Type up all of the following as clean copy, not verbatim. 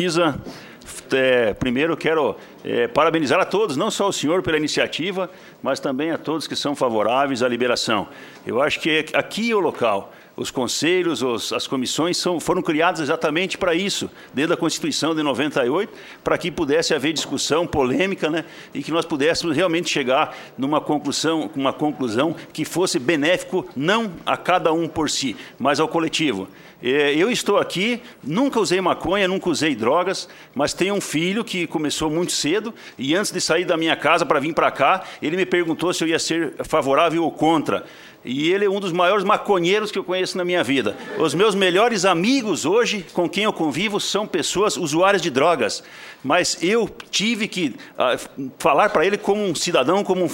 Primeiro, quero parabenizar a todos, não só o senhor pela iniciativa, mas também a todos que são favoráveis à liberação. Eu acho que aqui é o local. Os conselhos, as comissões foram criadas exatamente para isso, desde a Constituição de 98, para que pudesse haver discussão polêmica, né, e que nós pudéssemos realmente chegar numa conclusão que fosse benéfico não a cada um por si, mas ao coletivo. Eu estou aqui, nunca usei maconha, nunca usei drogas, mas tenho um filho que começou muito cedo e antes de sair da minha casa para vir para cá, ele me perguntou se eu ia ser favorável ou contra. E ele é um dos maiores maconheiros que eu conheço na minha vida. Os meus melhores amigos hoje, com quem eu convivo, são pessoas usuárias de drogas. Mas eu tive que falar para ele como um cidadão, como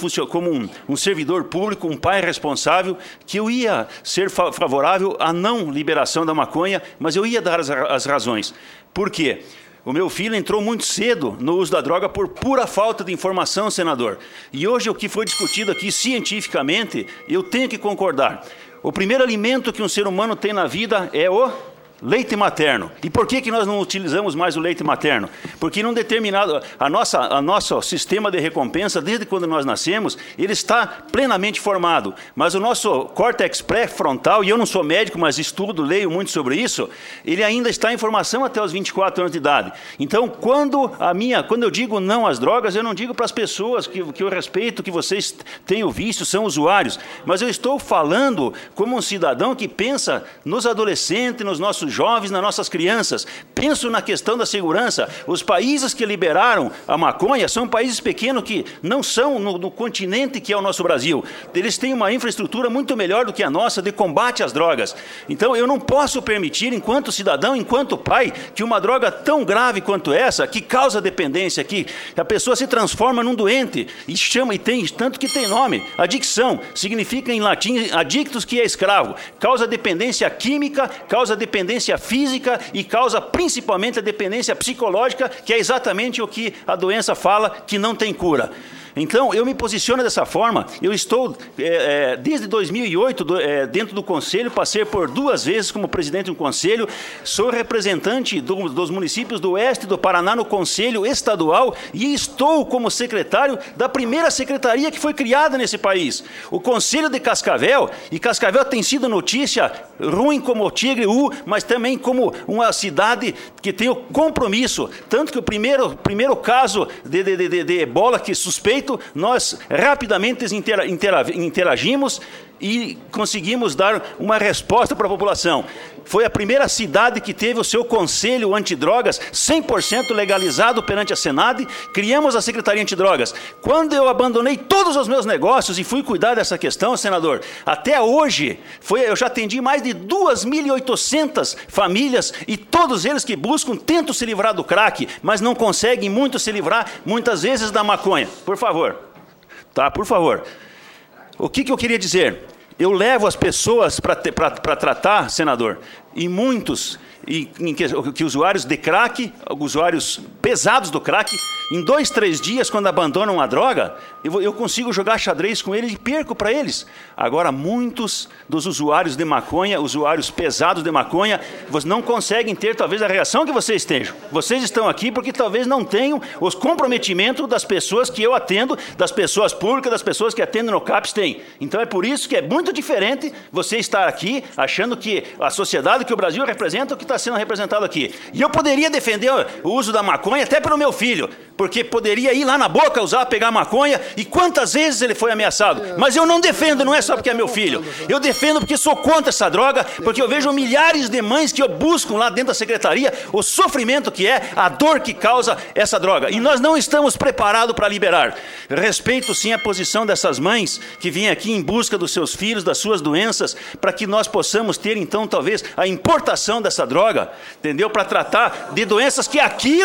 um servidor público, um pai responsável, que eu ia ser favorável à não liberação da maconha, mas eu ia dar as razões. Por quê? O meu filho entrou muito cedo no uso da droga por pura falta de informação, senador. E hoje o que foi discutido aqui cientificamente, eu tenho que concordar. O primeiro alimento que um ser humano tem na vida é o leite materno. E por que nós não utilizamos mais o leite materno? Porque num determinado... nosso sistema de recompensa, desde quando nós nascemos, ele está plenamente formado. Mas o nosso córtex pré-frontal, e eu não sou médico, mas estudo, leio muito sobre isso, ele ainda está em formação até os 24 anos de idade. Então, quando eu digo não às drogas, eu não digo para as pessoas que eu respeito, que vocês tenham visto, são usuários, mas eu estou falando como um cidadão que pensa nos adolescentes, nos nossos jovens, nas nossas crianças. Penso na questão da segurança. Os países que liberaram a maconha são países pequenos que não são no continente que é o nosso Brasil. Eles têm uma infraestrutura muito melhor do que a nossa de combate às drogas. Então, eu não posso permitir, enquanto cidadão, enquanto pai, que uma droga tão grave quanto essa, que causa dependência, que a pessoa se transforma num doente, tanto que tem nome. Adicção significa em latim adictus, que é escravo. Causa dependência química, causa dependência física e causa principalmente a dependência psicológica, que é exatamente o que a doença fala que não tem cura. Então, eu me posiciono dessa forma. Eu estou, desde 2008, dentro do Conselho, passei por 2 vezes como presidente do Conselho, sou representante dos municípios do Oeste do Paraná no Conselho Estadual e estou como secretário da primeira secretaria que foi criada nesse país, o Conselho de Cascavel, e Cascavel tem sido notícia ruim como o Tigre, mas também como uma cidade que tem o compromisso, tanto que o primeiro caso de ebola que suspeito, nós rapidamente interagimos e conseguimos dar uma resposta para a população. Foi a primeira cidade que teve o seu conselho antidrogas 100% legalizado perante a Senado. Criamos a Secretaria Antidrogas. Quando eu abandonei todos os meus negócios e fui cuidar dessa questão, senador, até hoje, eu já atendi mais de 2.800 famílias e todos eles que buscam tentam se livrar do crack, mas não conseguem muito se livrar, muitas vezes, da maconha. Por favor. Tá, por favor. O que eu queria dizer? Eu levo as pessoas para tratar, senador, e muitos que usuários de crack, usuários pesados do crack, em 2, 3 dias, quando abandonam a droga, eu consigo jogar xadrez com eles e perco para eles. Agora, muitos dos usuários de maconha, usuários pesados de maconha, não conseguem ter, talvez, a reação que vocês tenham. Vocês estão aqui porque talvez não tenham os comprometimentos das pessoas que eu atendo, das pessoas públicas, das pessoas que atendem no CAPS têm. Então, é por isso que é muito diferente você estar aqui achando que a sociedade que o Brasil representa é o que está sendo representado aqui. E eu poderia defender o uso da maconha até pelo meu filho, porque poderia ir lá na boca, pegar maconha, e quantas vezes ele foi ameaçado. Mas eu não defendo, não é só porque é meu filho. Eu defendo porque sou contra essa droga, porque eu vejo milhares de mães que buscam lá dentro da secretaria o sofrimento que é, a dor que causa essa droga. E nós não estamos preparados para liberar. Respeito sim a posição dessas mães que vêm aqui em busca dos seus filhos, das suas doenças, para que nós possamos ter então talvez a importação dessa droga, entendeu? Para tratar de doenças que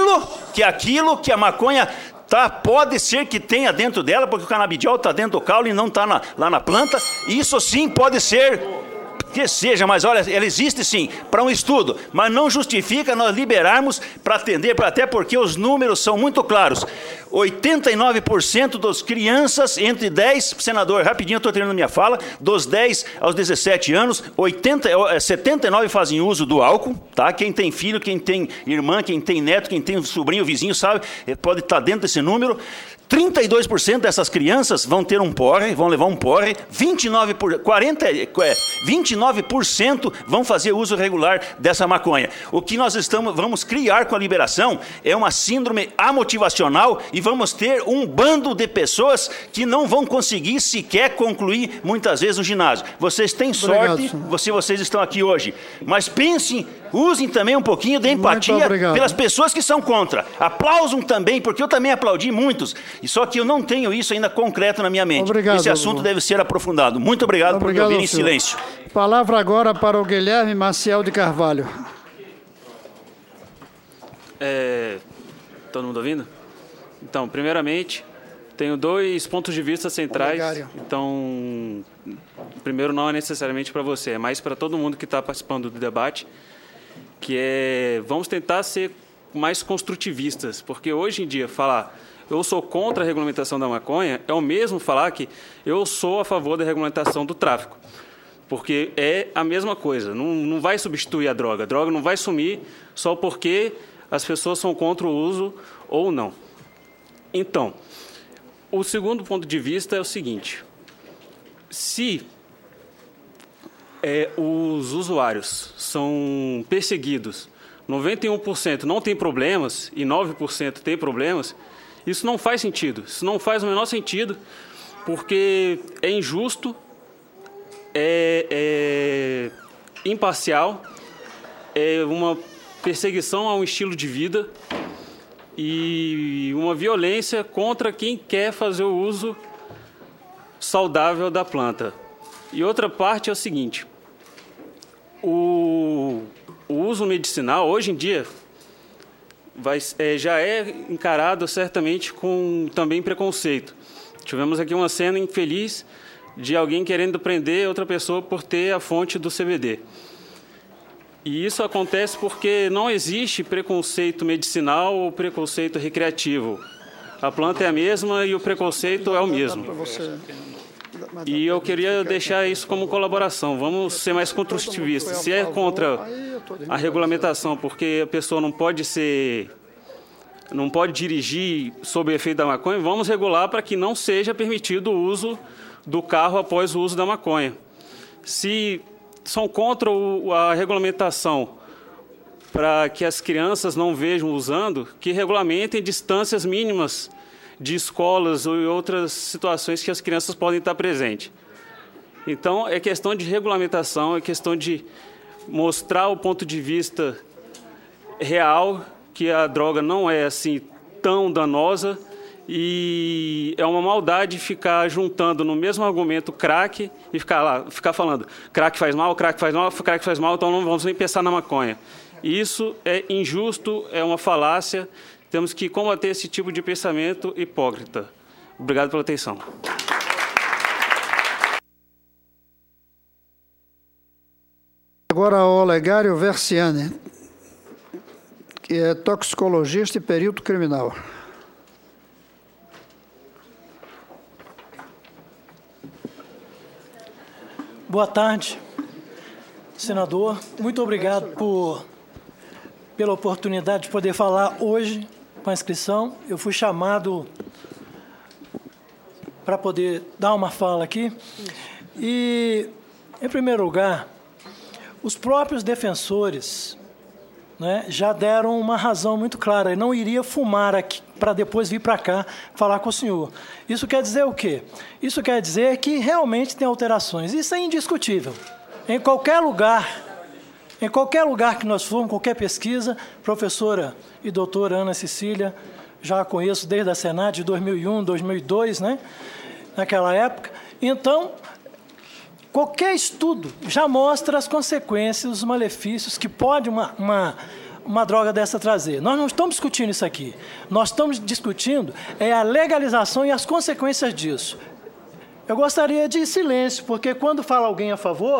a maconha pode ser que tenha dentro dela, porque o canabidiol está dentro do caule e não está lá na planta. Isso sim pode ser Que seja, mas olha, ela existe sim, para um estudo, mas não justifica nós liberarmos para atender, até porque os números são muito claros. 89% das crianças entre 10, senador, rapidinho eu estou terminando minha fala, dos 10 aos 17 anos, 79 fazem uso do álcool, tá? Quem tem filho, quem tem irmã, quem tem neto, quem tem sobrinho, vizinho, sabe, pode estar dentro desse número. 32% dessas crianças vão ter um porre, vão levar um porre, 29% vão fazer uso regular dessa maconha. O que nós vamos criar com a liberação é uma síndrome amotivacional e vamos ter um bando de pessoas que não vão conseguir sequer concluir muitas vezes o ginásio. Vocês têm sorte, vocês estão aqui hoje, mas pensem, usem também um pouquinho de empatia pelas pessoas que são contra. Aplausam também, porque eu também aplaudi muitos. Só que eu não tenho isso ainda concreto na minha mente. Esse assunto deve ser aprofundado. Muito obrigado por me ouvir em silêncio. Palavra agora para o Guilherme Maciel de Carvalho. Todo mundo ouvindo? Então, primeiramente, tenho 2 pontos de vista centrais. Obrigado. Então, primeiro não é necessariamente para você, é mais para todo mundo que está participando do debate, que vamos tentar ser mais construtivistas, porque hoje em dia falar eu sou contra a regulamentação da maconha é o mesmo falar que eu sou a favor da regulamentação do tráfico, porque é a mesma coisa, não vai substituir a droga não vai sumir só porque as pessoas são contra o uso ou não. Então, o segundo ponto de vista é o seguinte: se os usuários são perseguidos, 91% não tem problemas e 9% tem problemas, isso não faz sentido. Isso não faz o menor sentido, porque é injusto, é imparcial, é uma perseguição a um estilo de vida e uma violência contra quem quer fazer o uso saudável da planta. E outra parte é o seguinte: o uso medicinal, hoje em dia, já é encarado certamente com também preconceito. Tivemos aqui uma cena infeliz de alguém querendo prender outra pessoa por ter a fonte do CBD. E isso acontece porque não existe preconceito medicinal ou preconceito recreativo. A planta é a mesma e o preconceito é o mesmo. E eu queria deixar isso como colaboração. Vamos ser mais construtivistas. Se é contra a regulamentação, porque a pessoa não pode dirigir sob o efeito da maconha, vamos regular para que não seja permitido o uso do carro após o uso da maconha. Se são contra a regulamentação para que as crianças não vejam usando, que regulamentem distâncias mínimas de escolas ou outras situações que as crianças podem estar presentes. Então, é questão de regulamentação, é questão de mostrar o ponto de vista real, que a droga não é assim tão danosa e é uma maldade ficar juntando no mesmo argumento crack e ficar falando crack faz mal, então não vamos nem pensar na maconha. Isso é injusto, é uma falácia. Temos que combater esse tipo de pensamento hipócrita. Obrigado pela atenção. Agora o Olegário Versiani, que é toxicologista e perito criminal. Boa tarde, senador. Muito obrigado pela oportunidade de poder falar hoje com a inscrição. Eu fui chamado para poder dar uma fala aqui. E, em primeiro lugar, os próprios defensores, né, já deram uma razão muito clara. Ele não iria fumar aqui para depois vir para cá falar com o senhor. Isso quer dizer o quê? Isso quer dizer que realmente tem alterações. Isso é indiscutível. Em qualquer lugar que nós formos, qualquer pesquisa, professora e doutora Ana Cecília, já a conheço desde a Senat de 2001, 2002, né? Naquela época. Então, qualquer estudo já mostra as consequências, os malefícios que pode uma droga dessa trazer. Nós não estamos discutindo isso aqui. Nós estamos discutindo a legalização e as consequências disso. Eu gostaria de silêncio, porque quando fala alguém a favor,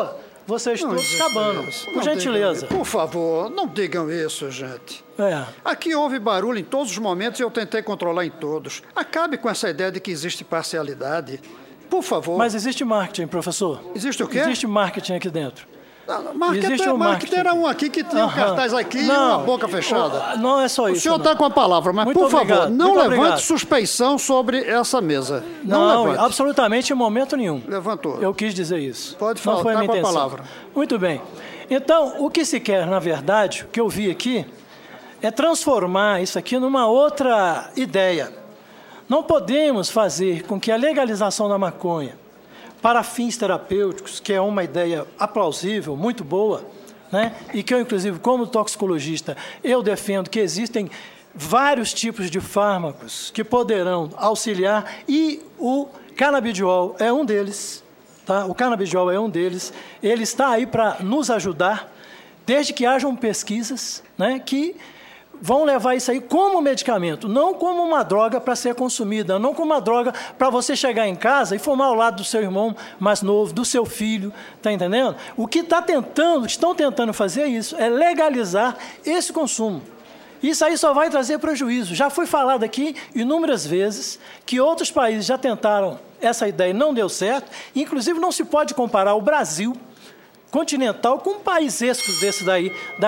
vocês todos acabando. Por gentileza. Por favor, não digam isso, gente. É. Aqui houve barulho em todos os momentos e eu tentei controlar em todos. Acabe com essa ideia de que existe parcialidade. Por favor. Mas existe marketing, professor. Existe o quê? Existe marketing aqui dentro. Marketing era um aqui que tinha um cartaz aqui e uma boca fechada. Não é só isso. O senhor está com a palavra, mas, por favor, não levante suspeição sobre essa mesa. Não, absolutamente em momento nenhum. Levantou. Eu quis dizer isso. Pode falar, está com a palavra. Muito bem. Então, o que se quer, na verdade, o que eu vi aqui, é transformar isso aqui numa outra ideia. Não podemos fazer com que a legalização da maconha para fins terapêuticos, que é uma ideia aplausível, muito boa, né? E que eu, inclusive, como toxicologista, eu defendo que existem vários tipos de fármacos que poderão auxiliar e o canabidiol é um deles, tá? O canabidiol é um deles, ele está aí para nos ajudar, desde que hajam pesquisas, né, que vão levar isso aí como medicamento, não como uma droga para ser consumida, não como uma droga para você chegar em casa e fumar ao lado do seu irmão mais novo, do seu filho, tá entendendo? O que estão tentando fazer é isso, é legalizar esse consumo. Isso aí só vai trazer prejuízo. Já foi falado aqui inúmeras vezes que outros países já tentaram essa ideia e não deu certo, inclusive não se pode comparar o Brasil continental com países desse daí,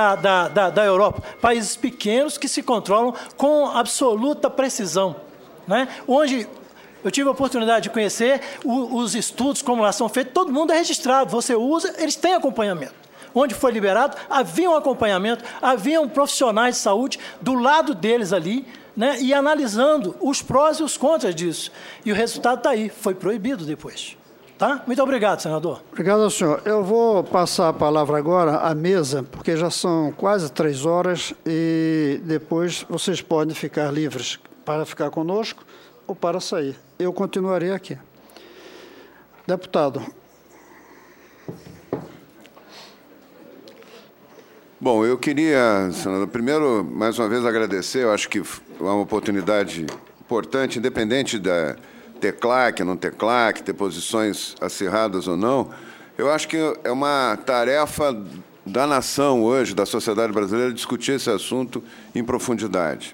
da Europa. Países pequenos que se controlam com absoluta precisão, né? Onde eu tive a oportunidade de conhecer os estudos, como lá são feitos, todo mundo é registrado, você usa, eles têm acompanhamento. Onde foi liberado, havia um acompanhamento, haviam profissionais de saúde do lado deles ali, né? E analisando os prós e os contras disso. E o resultado está aí, foi proibido depois. Tá? Muito obrigado, senador. Obrigado ao senhor. Eu vou passar a palavra agora à mesa, porque já são quase 3 horas e depois vocês podem ficar livres para ficar conosco ou para sair. Eu continuarei aqui. Deputado. Bom, eu queria, senador, primeiro, mais uma vez, agradecer. Eu acho que é uma oportunidade importante, independente da ter claque, não ter claque, ter posições acirradas ou não. Eu acho que é uma tarefa da nação hoje, da sociedade brasileira, discutir esse assunto em profundidade.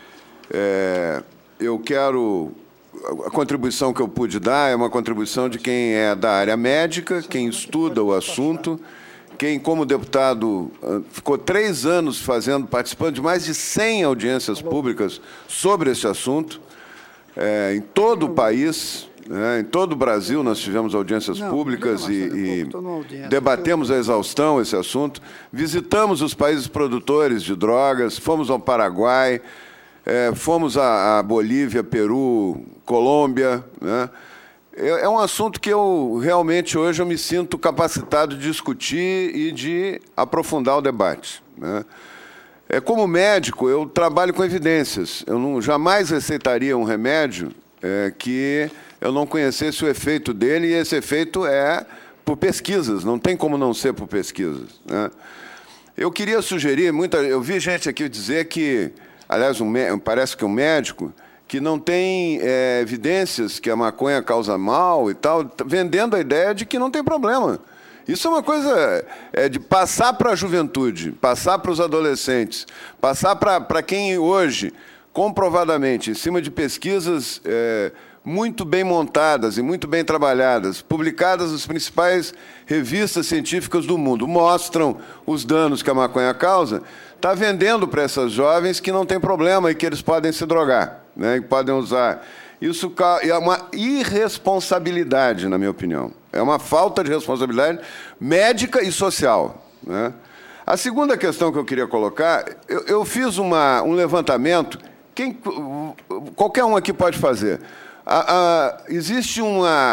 Eu quero... A contribuição que eu pude dar é uma contribuição de quem é da área médica, quem estuda o assunto, quem, como deputado, ficou 3 anos participando de mais de 100 audiências públicas sobre esse assunto. Em todo o país, né, em todo o Brasil, nós tivemos audiências públicas e debatemos a exaustão esse assunto. Visitamos os países produtores de drogas, fomos ao Paraguai, fomos a Bolívia, Peru, Colômbia, né? É um assunto que realmente hoje eu me sinto capacitado de discutir e de aprofundar o debate, né? Como médico, eu trabalho com evidências. Eu jamais receitaria um remédio que eu não conhecesse o efeito dele, e esse efeito é por pesquisas, não tem como não ser por pesquisas, né? Eu queria sugerir, eu vi gente aqui dizer que, aliás, parece que um médico, que não tem evidências que a maconha causa mal e tal, vendendo a ideia de que não tem problema. Isso é uma coisa de passar para a juventude, passar para os adolescentes, passar para quem hoje, comprovadamente, em cima de pesquisas muito bem montadas e muito bem trabalhadas, publicadas nas principais revistas científicas do mundo, mostram os danos que a maconha causa, está vendendo para essas jovens que não tem problema e que eles podem se drogar, né, e podem usar. Isso é uma irresponsabilidade, na minha opinião. É uma falta de responsabilidade médica e social, né? A segunda questão que eu queria colocar, eu fiz um levantamento, qualquer um aqui pode fazer. Existe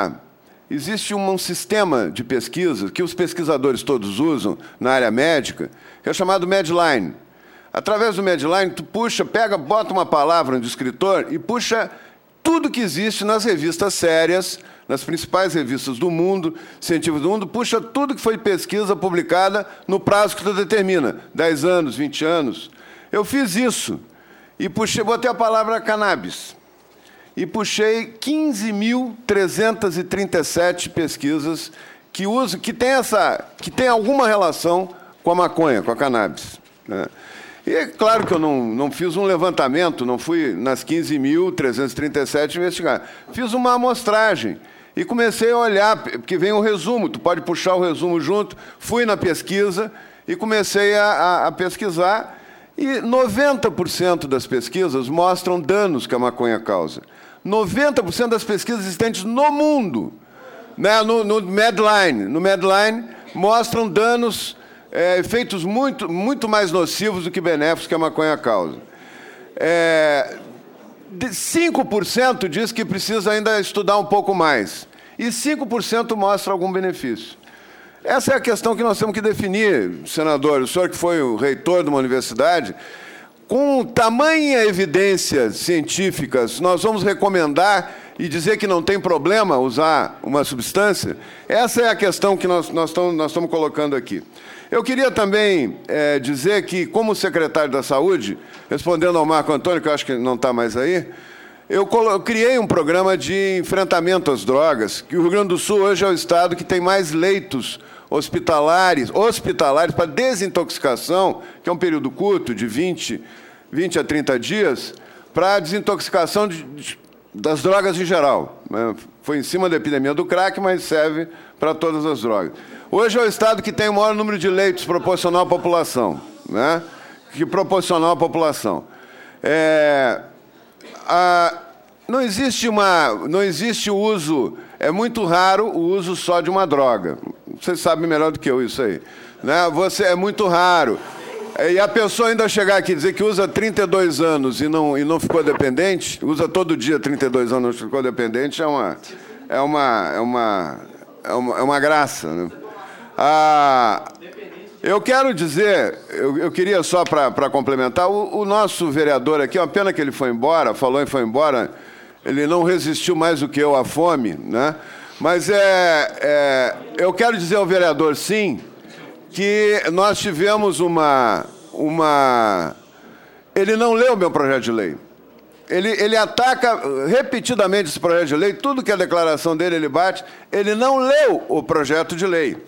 um sistema de pesquisa que os pesquisadores todos usam na área médica, que é chamado Medline. Através do Medline, tu bota uma palavra no descritor e puxa tudo que existe nas revistas sérias, nas principais revistas do mundo, científicas do mundo, puxa tudo que foi pesquisa publicada no prazo que tu determina, 10 anos, 20 anos. Eu fiz isso e botei a palavra cannabis. E puxei 15.337 pesquisas que tem alguma relação com a maconha, com a cannabis, né? E é claro que eu não fiz um levantamento, não fui nas 15.337 investigar. Fiz uma amostragem e comecei a olhar, porque vem o resumo, tu pode puxar o resumo junto. Fui na pesquisa e comecei a pesquisar, e 90% das pesquisas mostram danos que a maconha causa. 90% das pesquisas existentes no mundo, né, no Medline, mostram danos, efeitos muito mais nocivos do que benéficos que a maconha causa. 5% diz que precisa ainda estudar um pouco mais, e 5% mostra algum benefício. Essa é a questão que nós temos que definir, senador. O senhor que foi o reitor de uma universidade, com tamanha evidência científica, nós vamos recomendar e dizer que não tem problema usar uma substância? Essa é a questão que nós estamos colocando aqui. Eu queria também dizer que, como secretário da Saúde, respondendo ao Marco Antônio, que eu acho que não está mais aí, eu criei um programa de enfrentamento às drogas, que o Rio Grande do Sul hoje é o estado que tem mais leitos hospitalares para desintoxicação, que é um período curto, de 20 a 30 dias, para desintoxicação das drogas em geral. Foi em cima da epidemia do crack, mas serve para todas as drogas. Hoje é o estado que tem o maior número de leitos proporcional à população, né? Proporcional à população. Não existe o uso, é muito raro o uso só de uma droga. Vocês sabem melhor do que eu isso aí, né? É muito raro. E a pessoa ainda chegar aqui e dizer que usa 32 anos e não ficou dependente, usa todo dia 32 anos e não ficou dependente, é uma graça, né? Eu quero dizer, eu queria só para complementar, o nosso vereador aqui, é uma pena que ele foi embora, falou e foi embora, ele não resistiu mais do que eu à fome, né? Mas eu quero dizer ao vereador, sim, que nós tivemos Ele não leu o meu projeto de lei. Ele ataca repetidamente esse projeto de lei, tudo que é a declaração dele ele bate, ele não leu o projeto de lei.